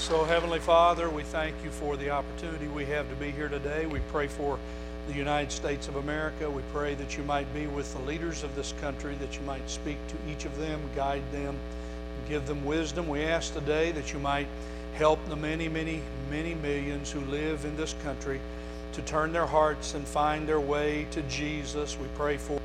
So, Heavenly Father, we thank you for the opportunity we have to be here today. We pray for the United States of America. We pray that you might be with the leaders of this country, that you might speak to each of them, guide them, give them wisdom. We ask today that you might help the many, many, many millions who live in this country to turn their hearts and find their way to Jesus. We pray for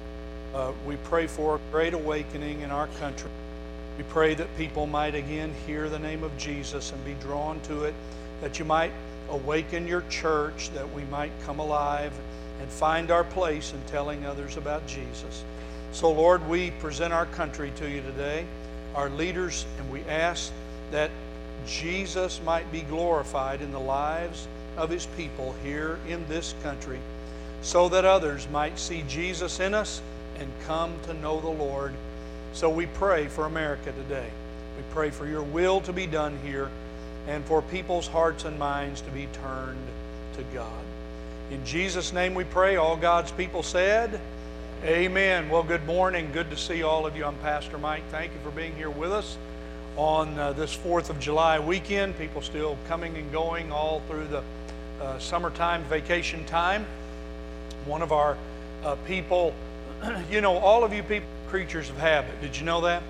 a great awakening in our country. We pray that people might again hear the name of Jesus and be drawn to it, that you might awaken your church, that we might come alive and find our place in telling others about Jesus. So, Lord, we present our country to you today, our leaders, and we ask that Jesus might be glorified in the lives of his people here in this country, so that others might see Jesus in us and come to know the Lord. So we pray for America today. We pray for your will to be done here and for people's hearts and minds to be turned to God. In Jesus' name we pray. All God's people said, amen. Well, good morning. Good to see all of you. I'm Pastor Mike. Thank you for being here with us on this 4th of July weekend. People still coming and going all through the summertime vacation time. One of our people, all of you people, creatures of habit. Did you know that?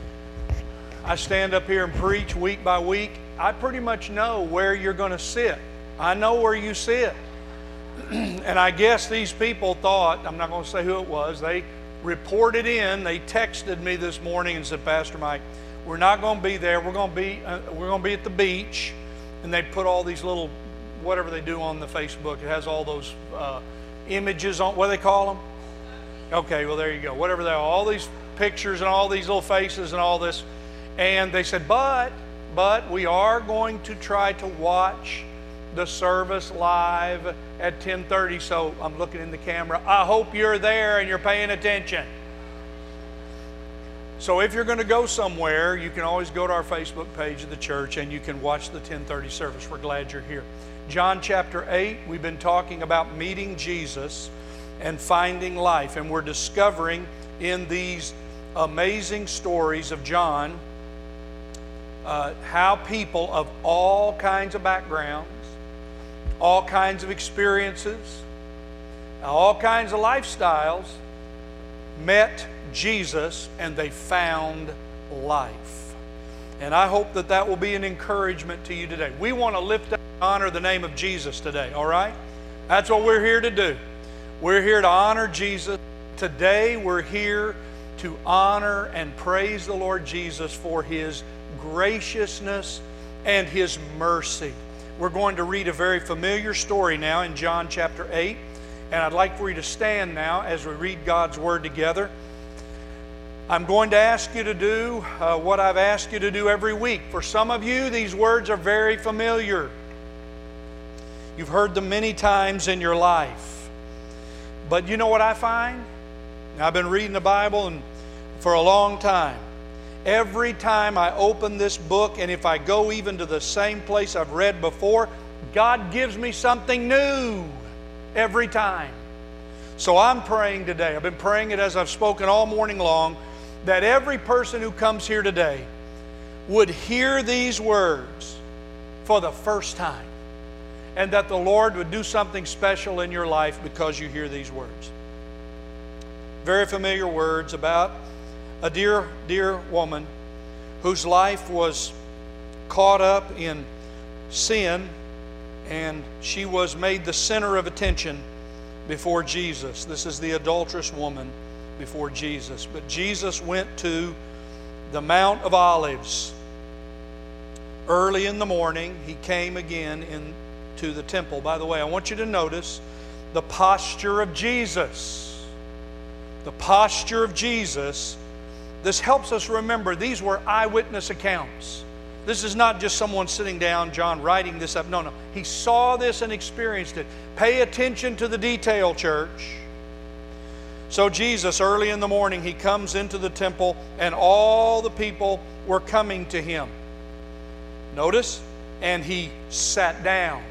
I stand up here and preach week by week. I pretty much know where you're going to sit. I know where you sit. And I guess these people thought, I'm not going to say who it was, they reported in, they texted me this morning and said, Pastor Mike, we're not going to be there. We're going to be at the beach. And they put all these little, whatever they do on the Facebook. It has all those images on, what do they call them? Okay, well, there you go. Whatever they are, all these pictures and all these little faces and all this. And they said, but we are going to try to watch the service live at 10:30. So I'm looking in the camera. I hope you're there and you're paying attention. So if you're going to go somewhere, you can always go to our Facebook page of the church and you can watch the 10:30 service. We're glad you're here. John chapter 8, we've been talking about meeting Jesus and finding life. And we're discovering in these amazing stories of John how people of all kinds of backgrounds, all kinds of experiences, all kinds of lifestyles met Jesus and they found life. And I hope that that will be an encouragement to you today. We want to lift up and honor the name of Jesus today, all right? That's what we're here to do. We're here to honor Jesus. Today we're here to honor and praise the Lord Jesus for His graciousness and His mercy. We're going to read a very familiar story now in John chapter 8. And I'd like for you to stand now as we read God's Word together. I'm going to ask you to do what I've asked you to do every week. For some of you, these words are very familiar. You've heard them many times in your life. But you know what I find? I've been reading the Bible for a long time. Every time I open this book, and if I go even to the same place I've read before, God gives me something new every time. So I'm praying today. I've been praying it as I've spoken all morning long, that every person who comes here today would hear these words for the first time. And that the Lord would do something special in your life because you hear these words. Very familiar words about a dear, dear woman whose life was caught up in sin and she was made the center of attention before Jesus. This is the adulterous woman before Jesus. But Jesus went to the Mount of Olives. Early in the morning, He came again to the temple. By the way, I want you to notice the posture of Jesus. The posture of Jesus. This helps us remember these were eyewitness accounts. This is not just someone sitting down, John, writing this up. No. He saw this and experienced it. Pay attention to the detail, church. So Jesus, early in the morning, He comes into the temple and all the people were coming to Him. Notice, and He sat down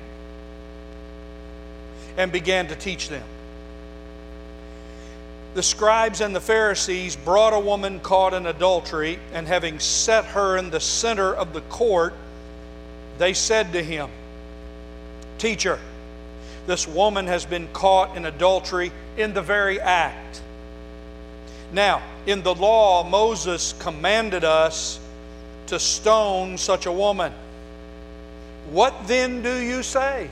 and began to teach them. The scribes and the Pharisees brought a woman caught in adultery, and having set her in the center of the court, They said to him, "Teacher, this woman has been caught in adultery in the very act. Now, in the law, Moses commanded us to stone such a woman. What then do you say?"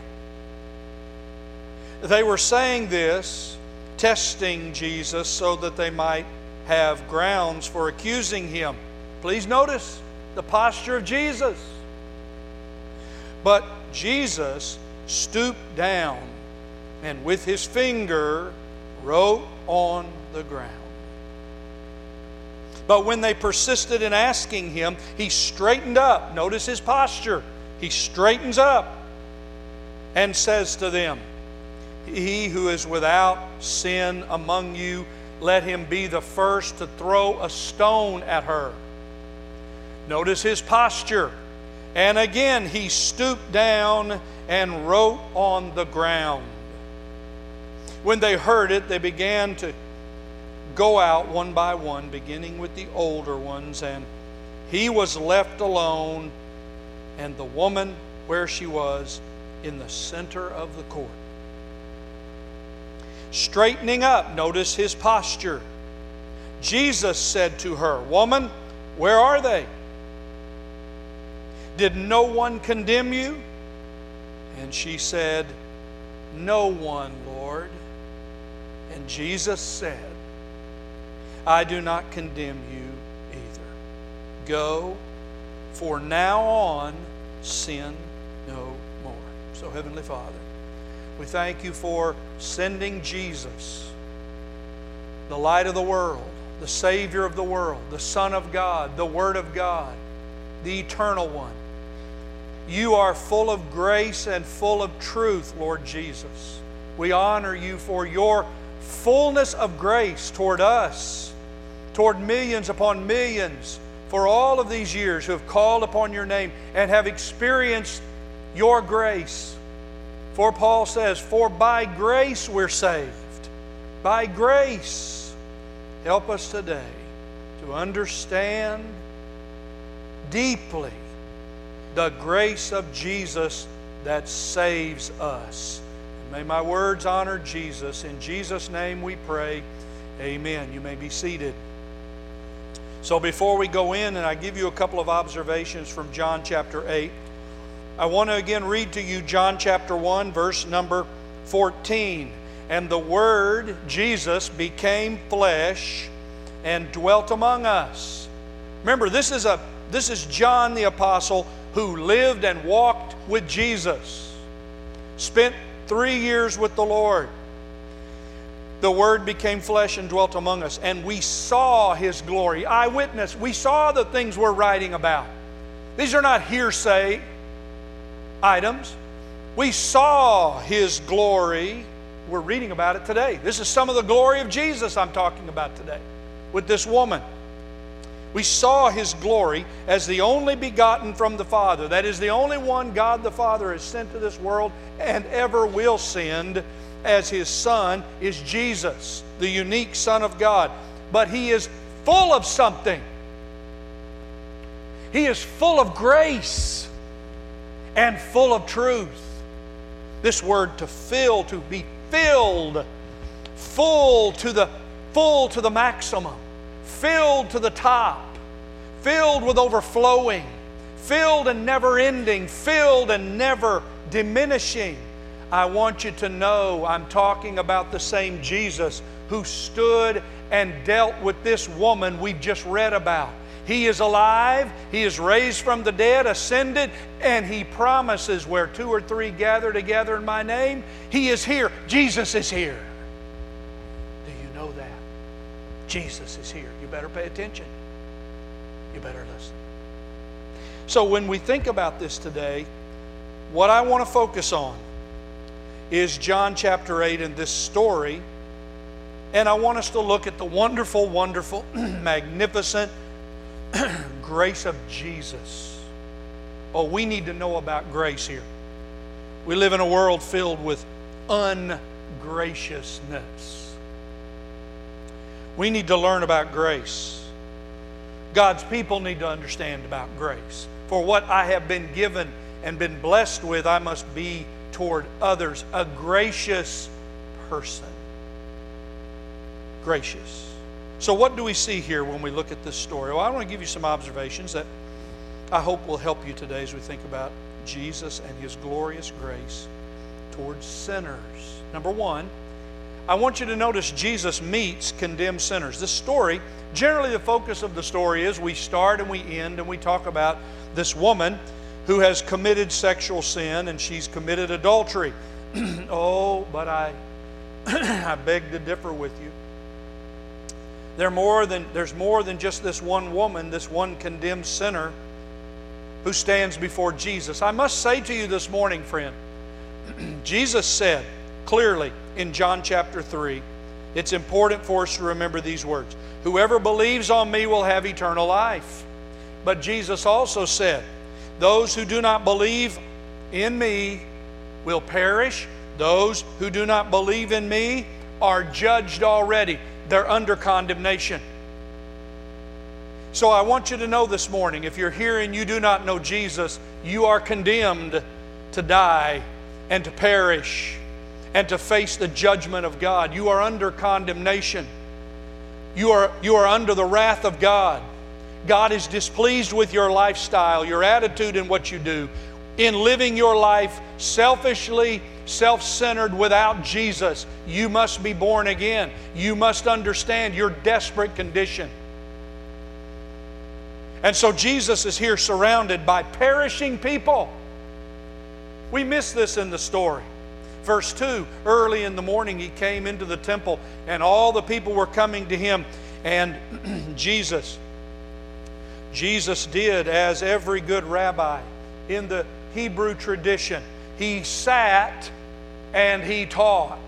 They were saying this, testing Jesus so that they might have grounds for accusing him. Please notice the posture of Jesus. But Jesus stooped down and with his finger wrote on the ground. But when they persisted in asking him, he straightened up. Notice his posture. He straightens up and says to them, "He who is without sin among you, let him be the first to throw a stone at her." Notice his posture. And again he stooped down and wrote on the ground. When they heard it, they began to go out one by one, beginning with the older ones, and he was left alone, and the woman where she was, in the center of the court. Straightening up, notice his posture. Jesus said to her, "Woman, where are they? Did no one condemn you?" And she said, "No one, Lord." And Jesus said, "I do not condemn you either. Go, for now on sin no more." So, Heavenly Father, we thank you for sending Jesus, the light of the world, the Savior of the world, the Son of God, the Word of God, the Eternal One. You are full of grace and full of truth, Lord Jesus. We honor you for your fullness of grace toward us, toward millions upon millions, for all of these years who have called upon your name and have experienced your grace. For Paul says, "For by grace we're saved." By grace. Help us today to understand deeply the grace of Jesus that saves us. May my words honor Jesus. In Jesus' name we pray. Amen. You may be seated. So before we go in and I give you a couple of observations from John chapter 8, I want to again read to you John chapter 1, verse number 14. "And the Word, Jesus, became flesh and dwelt among us." Remember, this is John the Apostle who lived and walked with Jesus. Spent 3 years with the Lord. "The Word became flesh and dwelt among us, and we saw His glory." Eyewitness, we saw the things we're writing about. These are not hearsay items. We saw His glory. We're reading about it today. This is some of the glory of Jesus I'm talking about today with this woman. We saw His glory as the only begotten from the Father. That is the only one God the Father has sent to this world and ever will send as His Son is Jesus, the unique Son of God. But He is full of something. He is full of grace and full of truth. This word "to fill," to be filled, full to the maximum, filled to the top, filled with overflowing, filled and never ending, filled and never diminishing. I want you to know I'm talking about the same Jesus who stood and dealt with this woman we've just read about. He is alive, He is raised from the dead, ascended, and He promises where 2 or 3 gather together in my name, He is here. Jesus is here. Do you know that? Jesus is here. You better pay attention. You better listen. So when we think about this today, what I want to focus on is John chapter 8 and this story. And I want us to look at the wonderful, wonderful, magnificent grace of Jesus. Oh, we need to know about grace here. We live in a world filled with ungraciousness. We need to learn about grace. God's people need to understand about grace. For what I have been given and been blessed with, I must be toward others. A gracious person. Gracious. So what do we see here when we look at this story? Well, I want to give you some observations that I hope will help you today as we think about Jesus and His glorious grace towards sinners. Number one, I want you to notice Jesus meets condemned sinners. This story, generally the focus of the story is we start and we end and we talk about this woman who has committed sexual sin and she's committed adultery. Oh, but I beg to differ with you. There's more than just this one woman, this one condemned sinner who stands before Jesus. I must say to you this morning, friend, Jesus said clearly in John chapter 3, it's important for us to remember these words. Whoever believes on me will have eternal life. But Jesus also said, those who do not believe in me will perish. Those who do not believe in me are judged already. They're under condemnation. So I want you to know this morning, if you're here and you do not know Jesus, you are condemned to die and to perish and to face the judgment of God. You are under condemnation. You are under the wrath of God. God is displeased with your lifestyle, your attitude in what you do, in living your life selfishly, self-centered without Jesus. You must be born again. You must understand your desperate condition. And so Jesus is here surrounded by perishing people. We miss this in the story. Verse 2, early in the morning He came into the temple and all the people were coming to Him. And Jesus did as every good rabbi in the Hebrew tradition. He sat and He taught.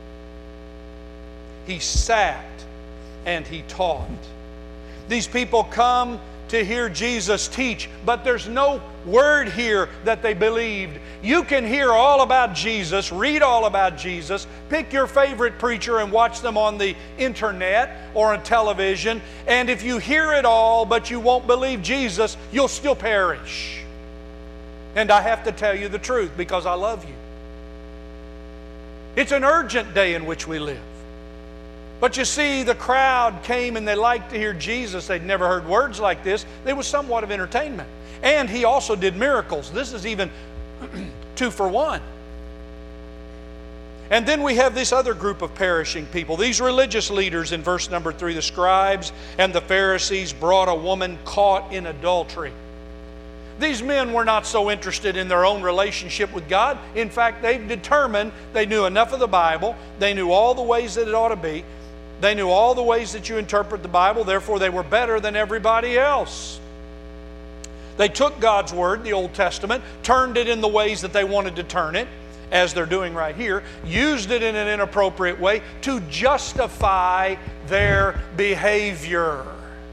He sat and He taught. These people come to hear Jesus teach, but there's no word here that they believed. You can hear all about Jesus, read all about Jesus, pick your favorite preacher and watch them on the internet or on television, and if you hear it all but you won't believe Jesus, you'll still perish. And I have to tell you the truth because I love you. It's an urgent day in which we live. But you see, the crowd came and they liked to hear Jesus. They'd never heard words like this. There was somewhat of entertainment. And He also did miracles. This is even 2 for 1. And then we have this other group of perishing people. These religious leaders in verse number 3, the scribes and the Pharisees brought a woman caught in adultery. These men were not so interested in their own relationship with God. In fact, they've determined they knew enough of the Bible. They knew all the ways that it ought to be. They knew all the ways that you interpret the Bible. Therefore, they were better than everybody else. They took God's Word, the Old Testament, turned it in the ways that they wanted to turn it, as they're doing right here, used it in an inappropriate way to justify their behavior.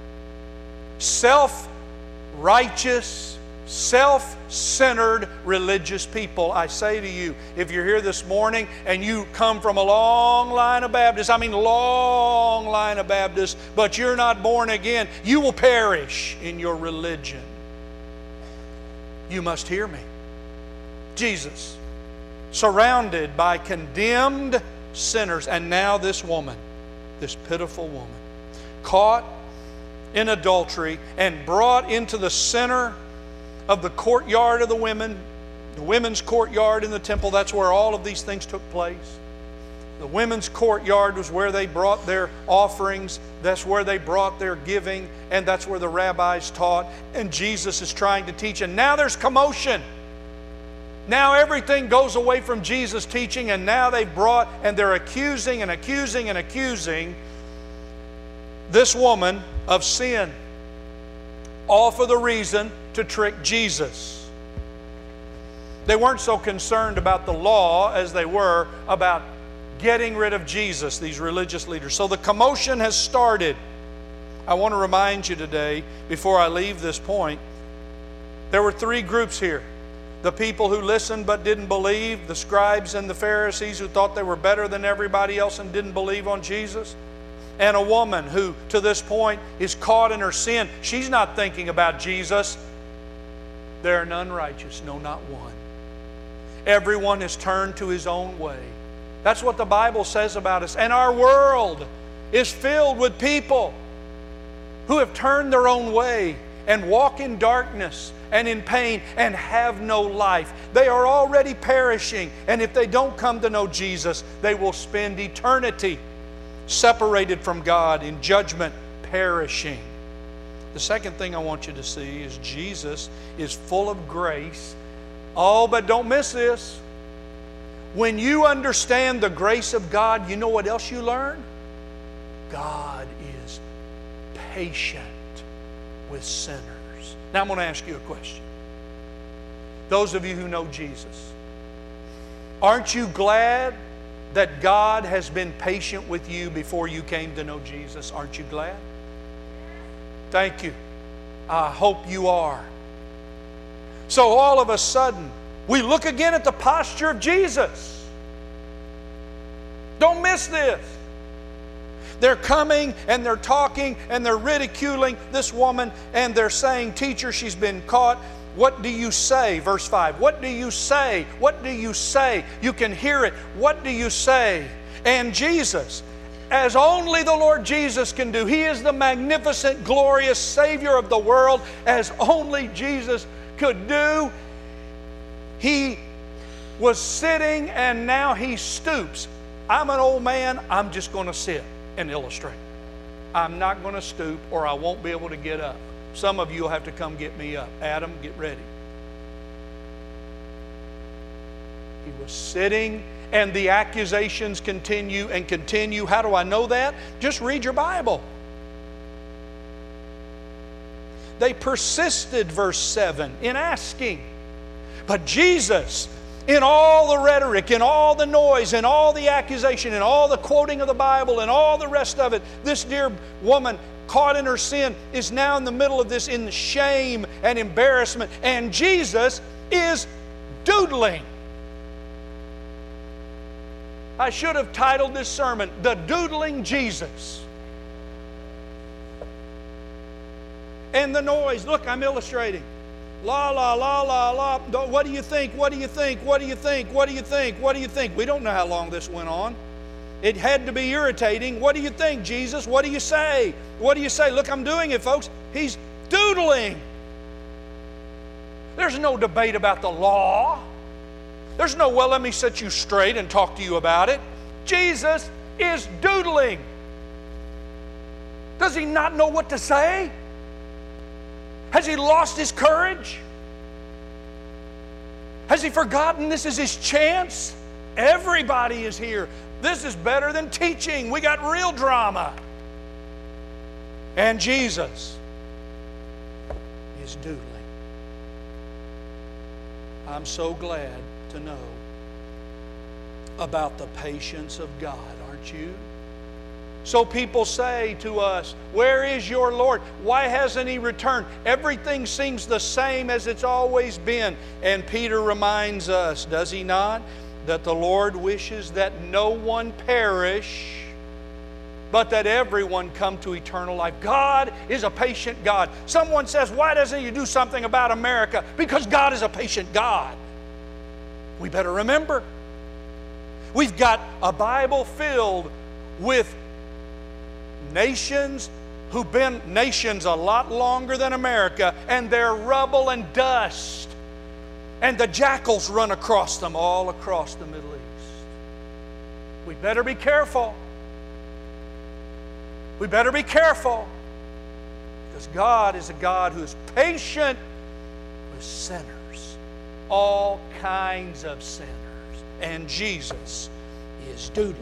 Self-righteous, self-centered religious people. I say to you, if you're here this morning and you come from a long line of Baptists, long line of Baptists, but you're not born again, you will perish in your religion. You must hear me. Jesus, surrounded by condemned sinners, and now this woman, this pitiful woman, caught in adultery and brought into the center of the courtyard of the women's courtyard in the temple. That's where all of these things took place. The women's courtyard was where they brought their offerings. That's where they brought their giving. And that's where the rabbis taught. And Jesus is trying to teach. And now there's commotion. Now everything goes away from Jesus' teaching. And now they've brought, and they're accusing and accusing and accusing this woman of sin. All for the reason to trick Jesus. They weren't so concerned about the law as they were about getting rid of Jesus, these religious leaders. So the commotion has started. I want to remind you today, before I leave this point, there were 3 groups here. The people who listened but didn't believe, the scribes and the Pharisees who thought they were better than everybody else and didn't believe on Jesus, and a woman who, to this point, is caught in her sin. She's not thinking about Jesus. There are none righteous, no, not one. Everyone has turned to his own way. That's what the Bible says about us. And our world is filled with people who have turned their own way and walk in darkness and in pain and have no life. They are already perishing, and if they don't come to know Jesus, they will spend eternity separated from God in judgment, perishing. The second thing I want you to see is Jesus is full of grace. Oh, but don't miss this. When you understand the grace of God, you know what else you learn? God is patient with sinners. Now I'm going to ask you a question. Those of you who know Jesus, aren't you glad that God has been patient with you before you came to know Jesus? Aren't you glad? Thank you. I hope you are. So all of a sudden, we look again at the posture of Jesus. Don't miss this. They're coming and they're talking and they're ridiculing this woman and they're saying, "Teacher, she's been caught. What do you say?" Verse 5. What do you say? What do you say? You can hear it. What do you say? And Jesus, as only the Lord Jesus can do, He is the magnificent, glorious Savior of the world, as only Jesus could do. He was sitting and now He stoops. I'm an old man. I'm just going to sit and illustrate. I'm not going to stoop or I won't be able to get up. Some of you will have to come get me up. Adam, get ready. He was sitting and the accusations continue and continue. How do I know that? Just read your Bible. They persisted, verse 7, in asking. But Jesus, in all the rhetoric, in all the noise, in all the accusation, in all the quoting of the Bible, and all the rest of it, this dear woman caught in her sin is now in the middle of this in shame and embarrassment. And Jesus is doodling. I should have titled this sermon, "The Doodling Jesus." And the noise, look, I'm illustrating. La, la, la, la, la. What do you think? What do you think? What do you think? What do you think? What do you think? We don't know how long this went on. It had to be irritating. What do you think, Jesus? What do you say? What do you say? Look, I'm doing it, folks. He's doodling. There's no debate about the law. There's no, well, let me set you straight and talk to you about it. Jesus is doodling. Does He not know what to say? Has He lost His courage? Has He forgotten this is His chance? Everybody is here. This is better than teaching. We got real drama. And Jesus is doodling. I'm so glad to know about the patience of God, aren't you? So people say to us, "Where is your Lord? Why hasn't He returned? Everything seems the same as it's always been." And Peter reminds us, does he not, that the Lord wishes that no one perish, but that everyone come to eternal life. God is a patient God. Someone says, "Why doesn't He do something about America?" Because God is a patient God. We better remember, we've got a Bible filled with nations who've been nations a lot longer than America, and they're rubble and dust. And the jackals run across them all across the Middle East. We better be careful. We better be careful. Because God is a God who is patient with sinners. All kinds of sinners. And Jesus is doodling.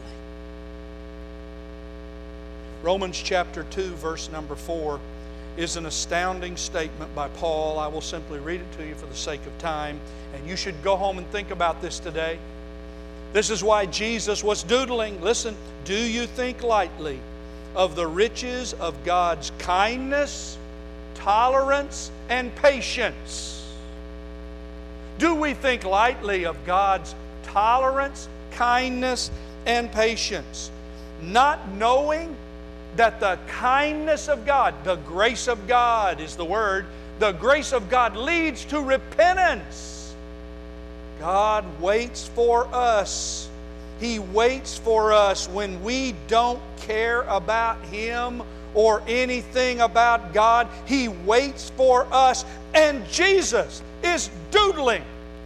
Romans chapter 2, verse number 4 is an astounding statement by Paul. I will simply read it to you for the sake of time. And you should go home and think about this today. This is why Jesus was doodling. Listen, do you think lightly of the riches of God's kindness, tolerance, and patience? Do we think lightly of God's tolerance, kindness, and patience? Not knowing that the kindness of God, the grace of God is the word, The grace of God leads to repentance. God waits for us. He waits for us when we don't care about Him or anything about God. He waits for us. And Jesus is doodling.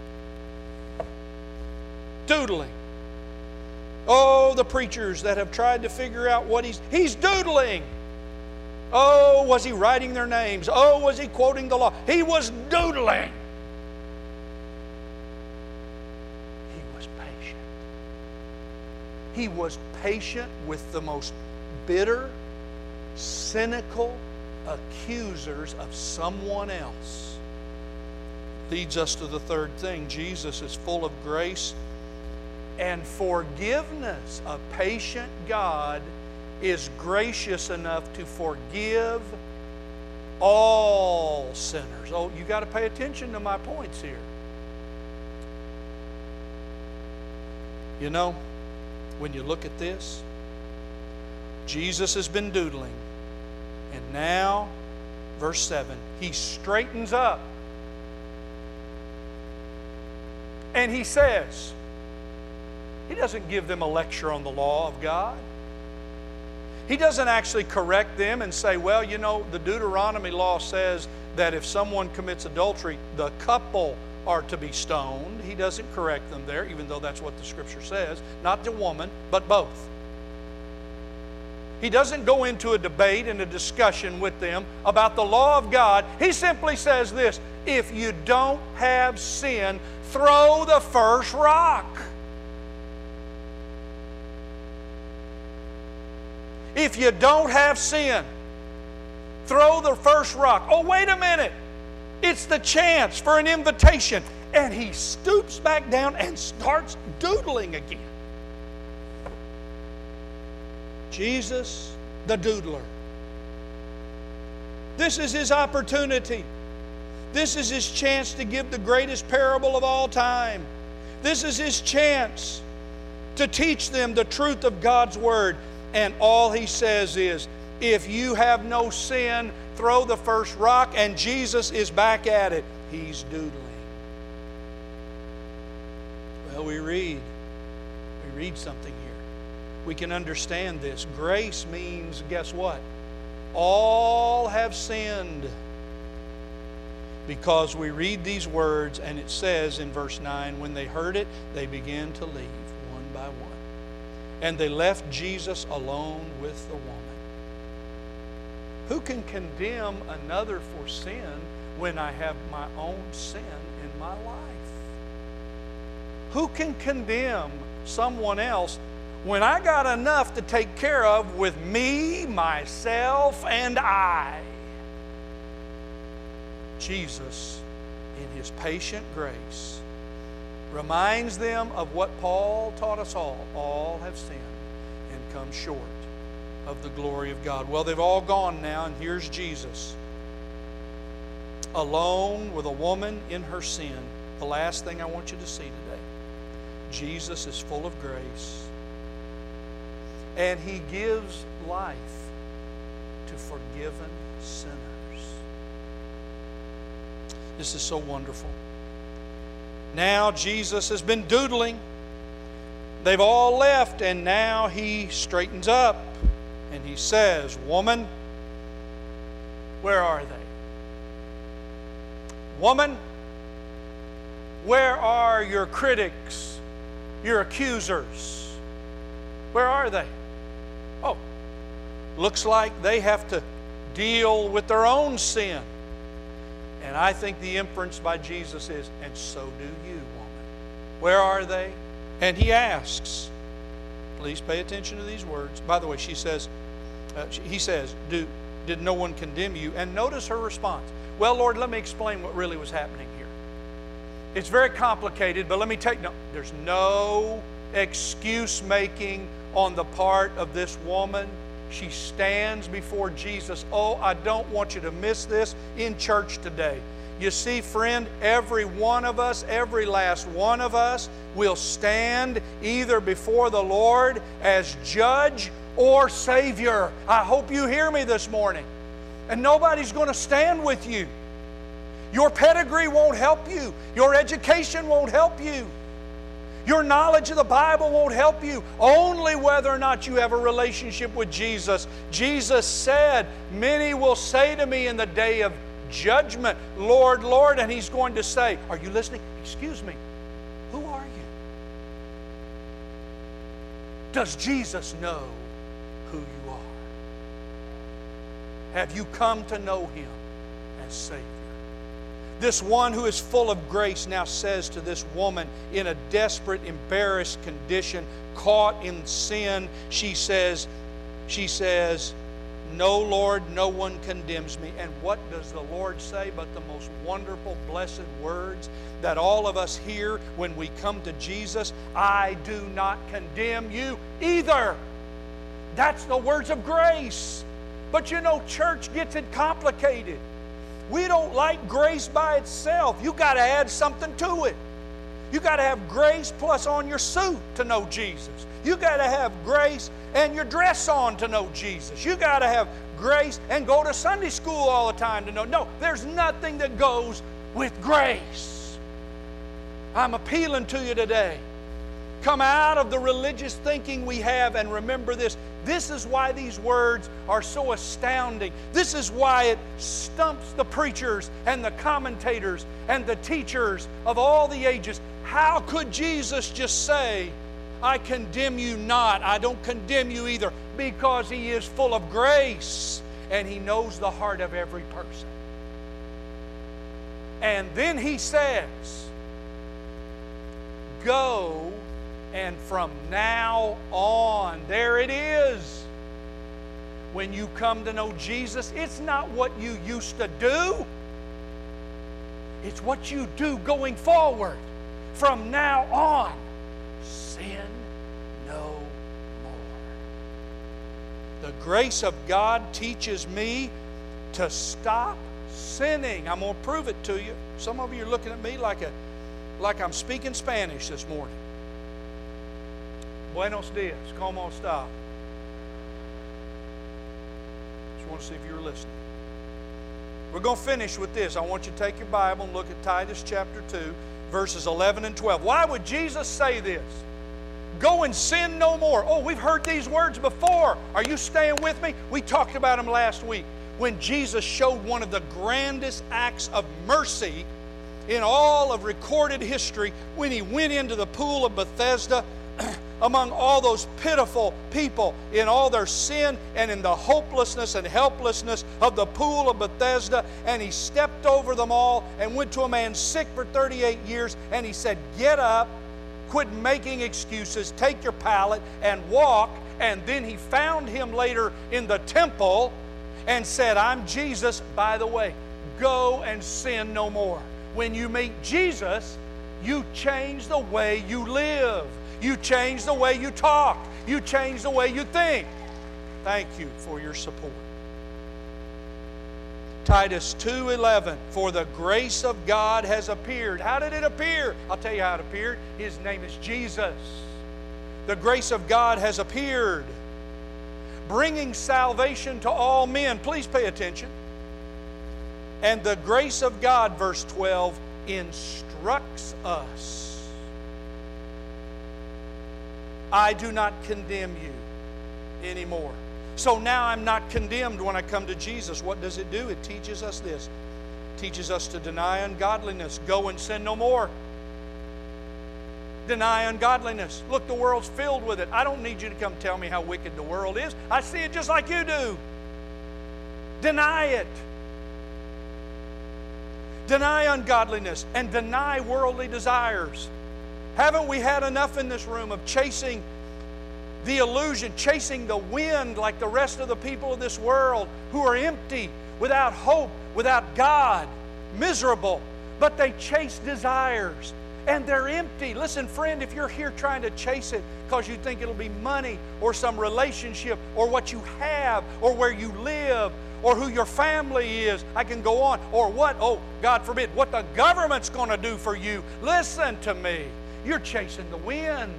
Doodling. Oh, the preachers that have tried to figure out what He's doodling. Oh, was He writing their names? Oh, was He quoting the law? He was doodling. He was patient. He was patient with the most bitter, cynical accusers of someone else. Leads us to the third thing. Jesus is full of grace and forgiveness. A patient God is gracious enough to forgive all sinners. Oh, you got to pay attention to my points here. You know, when you look at this, Jesus has been doodling. And now, verse 7, He straightens up. And He says, He doesn't give them a lecture on the law of God. He doesn't actually correct them and say, well, you know, the Deuteronomy law says that if someone commits adultery, the couple are to be stoned. He doesn't correct them there, even though that's what the Scripture says. Not the woman, but both. He doesn't go into a debate and a discussion with them about the law of God. He simply says this: if you don't have sin, throw the first rock. If you don't have sin, throw the first rock. Oh, wait a minute. It's the chance for an invitation. And he stoops back down and starts doodling again. Jesus, the doodler. This is his opportunity. This is his chance to give the greatest parable of all time. This is his chance to teach them the truth of God's Word. And all he says is, if you have no sin, throw the first rock. And Jesus is back at it. He's doodling. Well, we read something here. We can understand this. Grace means, guess what? All have sinned. Because we read these words, and it says in verse 9, when they heard it, they began to leave one by one. And they left Jesus alone with the woman. Who can condemn another for sin when I have my own sin in my life? Who can condemn someone else when I got enough to take care of with me, myself, and I? Jesus, in His patient grace, reminds them of what Paul taught us all. All have sinned and come short of the glory of God. Well, they've all gone now, and here's Jesus, alone with a woman in her sin. The last thing I want you to see today. Jesus is full of grace, and He gives life to forgiven sinners. This is so wonderful. Now Jesus has been doodling. They've all left, and now He straightens up and He says, woman, where are they? Woman, where are your critics, your accusers? Where are they? Oh, looks like they have to deal with their own sin. And I think the inference by Jesus is, and so do you, woman. Where are they? And He asks, please pay attention to these words. By the way, He says, did no one condemn you? And notice her response. Well, Lord, let me explain what really was happening here. It's very complicated, but let me there's no excuse making on the part of this woman. She stands before Jesus. Oh, I don't want you to miss this in church today. You see, friend, every one of us, every last one of us will stand either before the Lord as judge or Savior. I hope you hear me this morning. And nobody's going to stand with you. Your pedigree won't help you. Your education won't help you. Your knowledge of the Bible won't help you. Only whether or not you have a relationship with Jesus. Jesus said, many will say to me in the day of judgment, Lord, Lord, and He's going to say, are you listening? Excuse me, who are you? Does Jesus know who you are? Have you come to know Him as Savior? This one who is full of grace now says to this woman in a desperate, embarrassed condition, caught in sin, she says, no, Lord, no one condemns me. And what does the Lord say but the most wonderful, blessed words that all of us hear when we come to Jesus? I do not condemn you either. That's the words of grace. But you know, church gets it complicated. We don't like grace by itself. You got to add something to it. You got to have grace plus on your suit to know Jesus. You got to have grace and your dress on to know Jesus. You got to have grace and go to Sunday school all the time to know. No, there's nothing that goes with grace. I'm appealing to you today. Come out of the religious thinking we have and remember this. This is why these words are so astounding. This is why it stumps the preachers and the commentators and the teachers of all the ages. How could Jesus just say, I condemn you not, I don't condemn you either, because He is full of grace and He knows the heart of every person. And then He says, go, and from now on, there it is. When you come to know Jesus, it's not what you used to do. It's what you do going forward. From now on, sin no more. The grace of God teaches me to stop sinning. I'm going to prove it to you. Some of you are looking at me like I'm speaking Spanish this morning. Buenos dias. ¿Cómo está? Just want to see if you were listening. We're going to finish with this. I want you to take your Bible and look at Titus chapter 2, verses 11 and 12. Why would Jesus say this? Go and sin no more. Oh, we've heard these words before. Are you staying with me? We talked about them last week when Jesus showed one of the grandest acts of mercy in all of recorded history when He went into the pool of Bethesda among all those pitiful people in all their sin and in the hopelessness and helplessness of the pool of Bethesda, and He stepped over them all and went to a man sick for 38 years and He said, get up, quit making excuses, take your pallet and walk. And then He found him later in the temple and said, I'm Jesus, by the way, go and sin no more. When you meet Jesus, you change the way you live. You change the way you talk. You change the way you think. Thank you for your support. Titus 2:11, for the grace of God has appeared. How did it appear? I'll tell you how it appeared. His name is Jesus. The grace of God has appeared, bringing salvation to all men. Please pay attention. And the grace of God, verse 12, instructs us. I do not condemn you anymore. So now I'm not condemned when I come to Jesus. What does it do? It teaches us this. It teaches us to deny ungodliness. Go and sin no more. Deny ungodliness. Look, the world's filled with it. I don't need you to come tell me how wicked the world is. I see it just like you do. Deny it. Deny ungodliness and deny worldly desires. Haven't we had enough in this room of chasing the illusion, chasing the wind like the rest of the people of this world who are empty, without hope, without God, miserable, but they chase desires and they're empty. Listen, friend, if you're here trying to chase it because you think it'll be money or some relationship or what you have or where you live or who your family is, I can go on, or what, oh, God forbid, what the government's going to do for you. Listen to me. You're chasing the wind.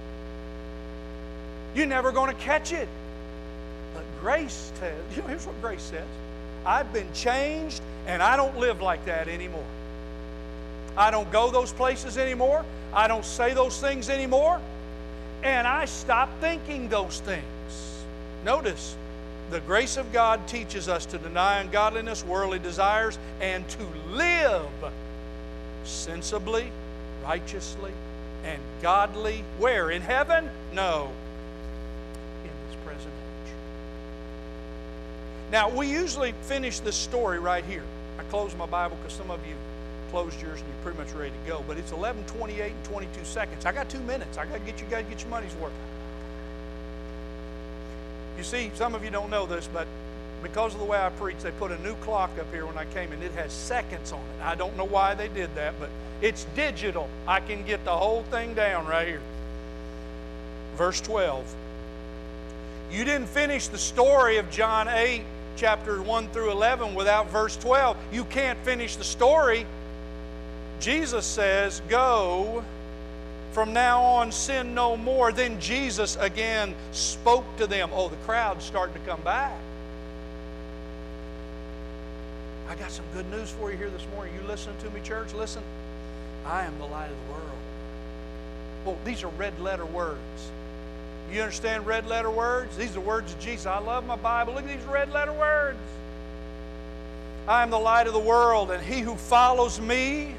You're never going to catch it. But grace says, here's what grace says. I've been changed And I don't live like that anymore. I don't go those places anymore. I don't say those things anymore. And I stop thinking those things. Notice, the grace of God teaches us to deny ungodliness, worldly desires, and to live sensibly, righteously, and godly. Where? In heaven? No. In this present age. Now, we usually finish this story right here. I close my Bible because some of you closed yours and you're pretty much ready to go. But it's 11:28 and 22 seconds. I got 2 minutes. I got to get your money's worth. You see, some of you don't know this, but because of the way I preach, they put a new clock up here when I came, and it has seconds on it. I don't know why they did that, but it's digital. I can get the whole thing down right here. Verse 12. You didn't finish the story of John 8, chapter 1 through 11 without verse 12. You can't finish the story. Jesus says, go. From now on, sin no more. Then Jesus again spoke to them. Oh, the crowd's starting to come back. I got some good news for you here this morning. You listening to me, church? Listen. I am the light of the world. Oh, these are red letter words. You understand red letter words? These are words of Jesus. I love my Bible. Look at these red letter words. I am the light of the world, and he who follows me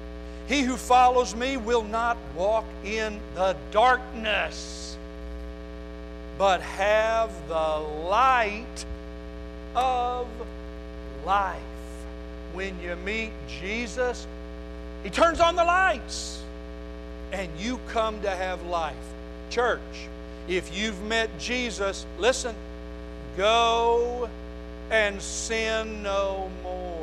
will not walk in the darkness, but have the light of life. When you meet Jesus, He turns on the lights, and you come to have life. Church, if you've met Jesus, listen, go and sin no more.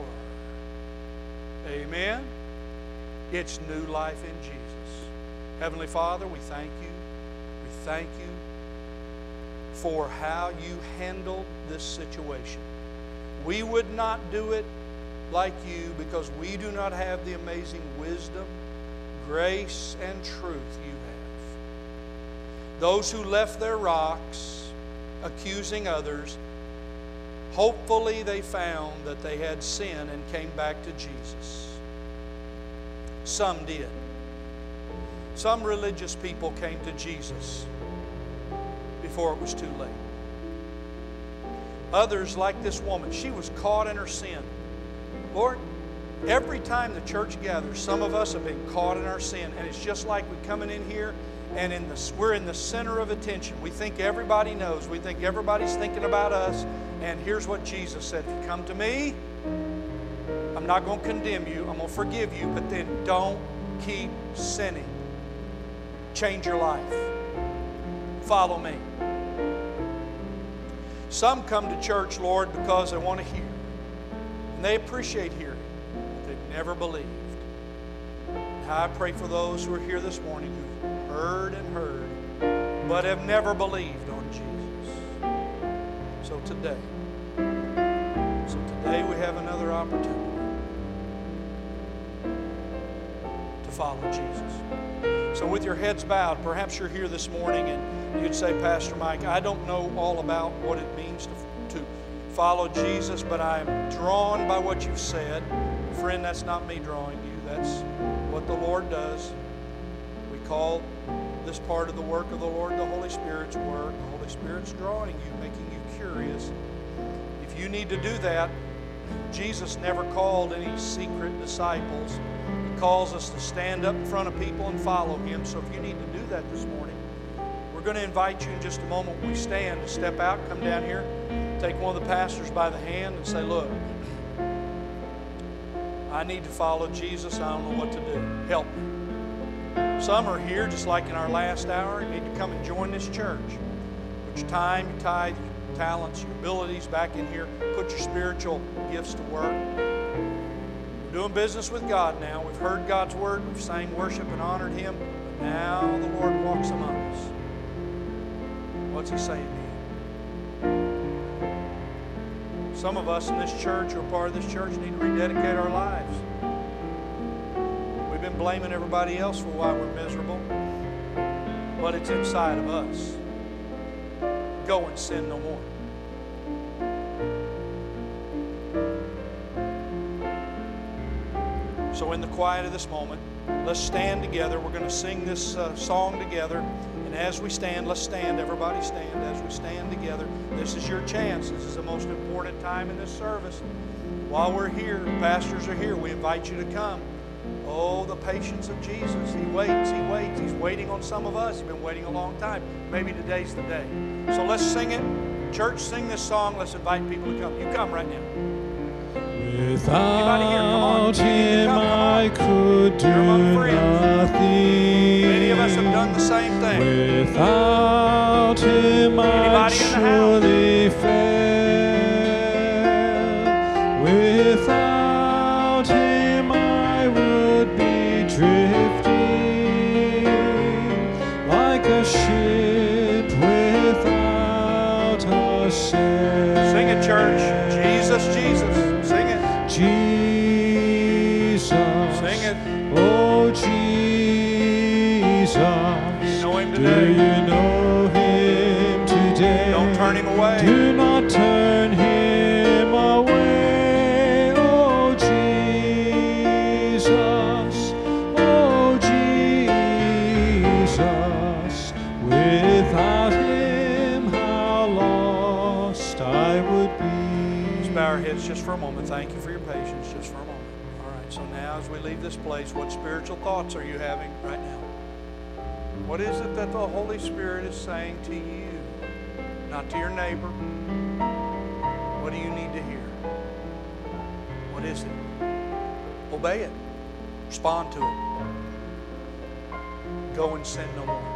Amen? It's new life in Jesus. Heavenly Father, we thank you. We thank you for how you handled this situation. We would not do it like you because we do not have the amazing wisdom, grace, and truth you have. Those who left their rocks accusing others, hopefully they found that they had sin and came back to Jesus. Some did. Some religious people came to Jesus before it was too late. Others, like this woman, she was caught in her sin. Lord, every time the church gathers, some of us have been caught in our sin, and it's just like we're coming in here and we're in the center of attention. We think everybody knows. We think everybody's thinking about us. And here's what Jesus said: if you come to me, I'm not going to condemn you. I'm going to forgive you, but then don't keep sinning. Change your life. Follow me. Some come to church, Lord, because they want to hear. And they appreciate hearing, but they've never believed. And I pray for those who are here this morning who've heard and heard, but have never believed on Jesus. So today we have another opportunity to follow Jesus. So with your heads bowed, perhaps you're here this morning and you'd say, Pastor Mike, I don't know all about what it means to follow Jesus, but I'm drawn by what you've said. Friend, that's not me drawing you. That's what the Lord does. We call this part of the work of the Lord the Holy Spirit's work. The Holy Spirit's drawing you, making you curious. If you need to do that, Jesus never called any secret disciples. He calls us to stand up in front of people and follow Him. So if you need to do that this morning, we're going to invite you in just a moment when we stand to step out, come down here, take one of the pastors by the hand and say, look, I need to follow Jesus. I don't know what to do. Help me. Some are here, just like in our last hour. You need to come and join this church. Put your time, your tithe, your talents, your abilities back in here. Put your spiritual gifts to work. We're doing business with God now. We've heard God's word. We've sang worship and honored Him. But now the Lord walks among us. What's He saying to you? Some of us in this church or part of this church need to rededicate our lives. We've been blaming everybody else for why we're miserable, but it's inside of us. Go and sin no more. So in the quiet of this moment, let's stand together. We're going to sing this song together. And as we stand, let's stand. Everybody stand as we stand together. This is your chance. This is the most important time in this service. While we're here, pastors are here. We invite you to come. Oh, the patience of Jesus. He waits. He waits. He's waiting on some of us. He's been waiting a long time. Maybe today's the day. So let's sing it. Church, sing this song. Let's invite people to come. You come right now. Without Him I could do nothing. Many of us have done the same thing. Without Him I'd surely fail. Without Him I would be drifting like a ship without a sail. Sing it, church. Jesus, Jesus. Jesus, sing it. Oh Jesus, Do you know Him do today? you know Him today? Don't turn Him away. Do not turn Him away. Oh Jesus, without Him how lost I would be. Bow our heads just for a moment. Thank you for your patience just for a moment. All right, so now as we leave this place, what spiritual thoughts are you having right now? What is it that the Holy Spirit is saying to you? Not to your neighbor. What do you need to hear? What is it? Obey it. Respond to it. Go and sin no more.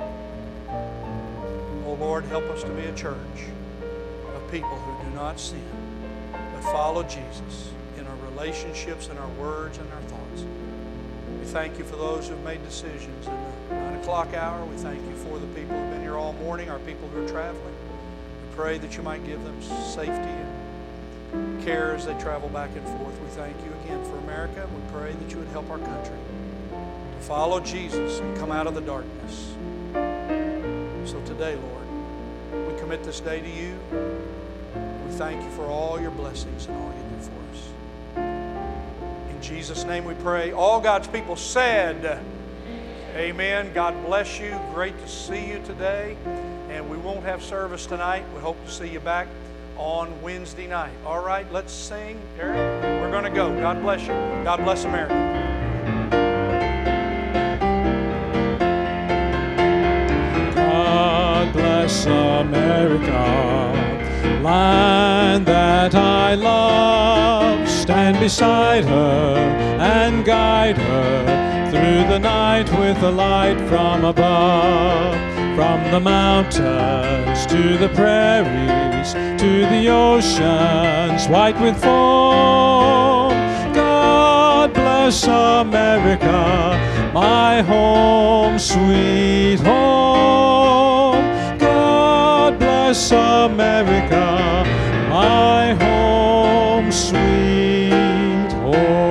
Oh Lord, help us to be a church of people who do not sin, but follow Jesus in our relationships, in our words, and our thoughts. We thank you for those who've made decisions in the 9 o'clock hour. We thank you for the people who've been here all morning, our people who are traveling. We pray that you might give them safety and care as they travel back and forth. We thank you again for America. We pray that you would help our country to follow Jesus and come out of the darkness. So today, Lord, we commit this day to you. We thank you for all your blessings and all you do for us. In Jesus' name we pray. All God's people said, amen. God bless you. Great to see you today. And we won't have service tonight. We hope to see you back on Wednesday night. All right, let's sing. Eric, we're going to go. God bless you. God bless America. God bless America, land that I love. Stand beside her and guide her through the night with a light from above. From the mountains to the prairies, to the oceans white with foam. God bless America, my home, sweet home. God bless America, my home, sweet home.